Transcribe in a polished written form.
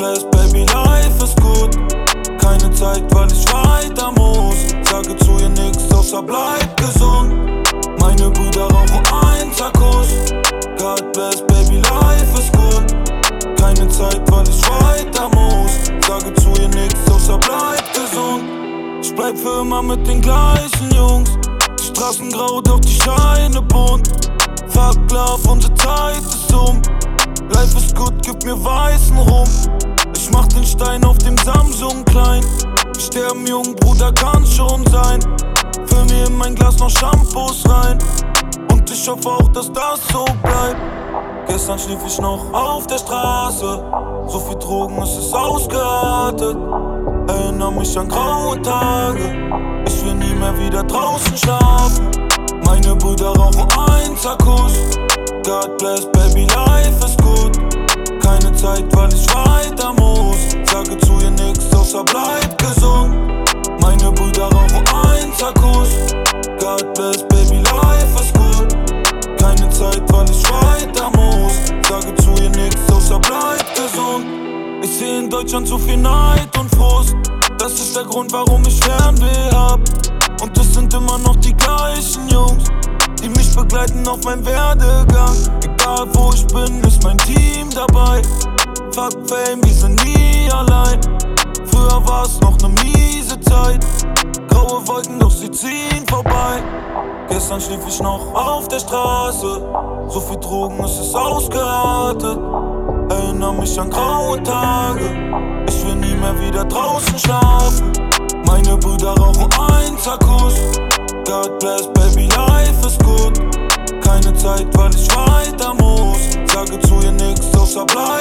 blessed, baby, life ist gut. Keine Zeit, weil ich weiter muss. Sage zu ihr nix, außer bleib gesund. Meine Brüder rauchen Einserkuss. God bless, baby, life ist gut. Keine Zeit, weil ich weiter muss. Sage zu ihr nix, außer bleib gesund. Ich bleib für immer mit den gleichen Jungs. Die Straßen grau, doch die Scheine bunt. Fuck love, unsere Zeit ist um. Life ist gut, gib mir weißen Rum. Ich mach den Stein auf dem Samsung klein. Ich sterben jung, Bruder, kann's schon sein. Füll mir in mein Glas noch Shampoos rein. Und ich hoffe auch, dass das so bleibt. Gestern schlief ich noch auf der Straße. So viel Drogen, es ist ausgeartet. Erinnere mich an graue Tage. Ich will nie mehr wieder draußen schlafen. Meine Brüder rauchen Einserkuss. God bless, baby, life ist gut. Keine Zeit, weil ich weiter muss. Sage zu ihr nix, außer bleib gesund. Meine Brüder rauchen Einserkuss. God bless, baby, life ist gut. Keine Zeit, weil ich weiter muss. Sage zu ihr nix, außer bleib gesund. Ich seh in Deutschland so viel Neid und Frust. Das ist der Grund, warum ich Fernweh hab. Und es sind immer noch die gleichen Jungs, die mich begleiten auf meinem Werdegang. Egal wo ich bin, ist mein Team dabei. Fuck Fame, wir sind nie allein. Früher war's noch ne miese Zeit. Graue Wolken, doch sie ziehen vorbei. Gestern schlief ich noch auf der Straße. So viel Drogen, es ist ausgeartet. Erinnere mich an graue Tage. Ich will nie mehr wieder draußen schlafen. Meine Brüder rauchen Einserkuss. God bless, baby, life ist gut. Keine Zeit, weil ich weiter muss. Sage zu ihr nix, außer bleib